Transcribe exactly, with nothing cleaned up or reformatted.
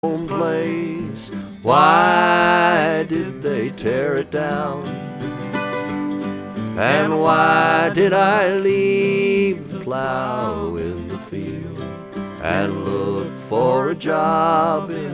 Home place. Why did they tear it down? And why did I leave the plow in the field and look for a job in